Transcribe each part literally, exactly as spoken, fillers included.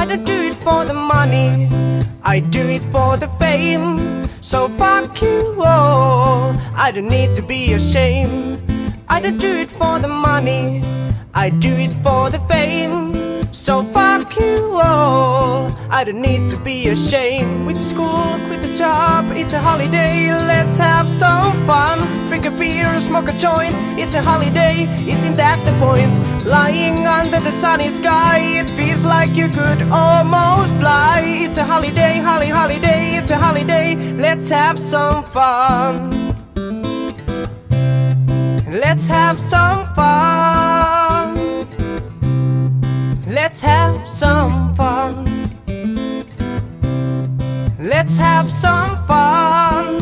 don't do it for the money, I do it for the fame. So fuck you all, I don't need to be ashamed. I don't do it for the money, I do it for the fame. So fuck you all, I don't need to be ashamed. With the school, quit the job, it's a holiday, let's have some fun. Drink a beer, smoke a joint, it's a holiday, isn't that the point? Lying under the sunny sky, it feels like you could almost fly. It's a holiday, holly holiday, it's a holiday, let's have some fun. Let's have some fun. Let's have some fun. Let's have some fun.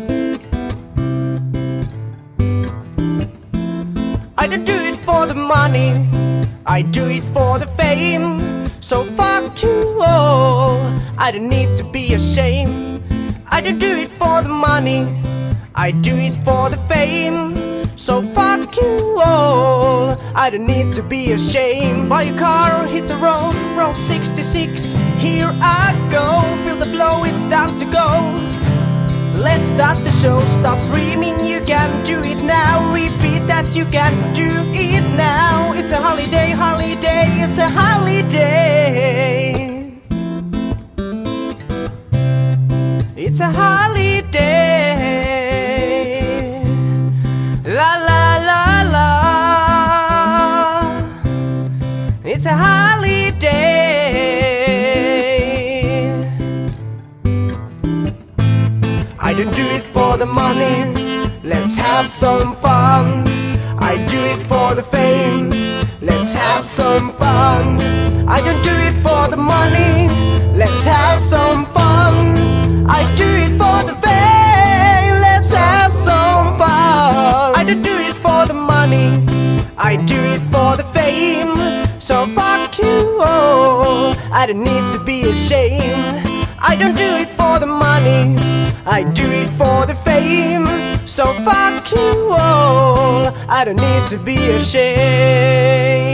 I don't do it for the money, I do it for the fame. So fuck you all, I don't need to be ashamed. I don't do it for the money, I do it for the fame. So fuck you all, I don't need to be ashamed. Buy a car or hit the road, road sixty-six, here I go. Feel the flow, it's time to go. Let's start the show, stop dreaming, you can do it now. Repeat that you can do it now. It's a holiday, holiday, it's a holiday. It's a holiday. La la la la. It's a holiday. I don't do it for the money, let's have some fun. I do it for the fame, let's have some fun. I don't do it for the money, let's have some fun. I do it for the fame, let's have some fun. I don't do it for the money, I do it for the fame. So fuck you all, I don't need to be ashamed. I don't do it for the money, I do it for the fame. So fuck you all, I don't need to be ashamed.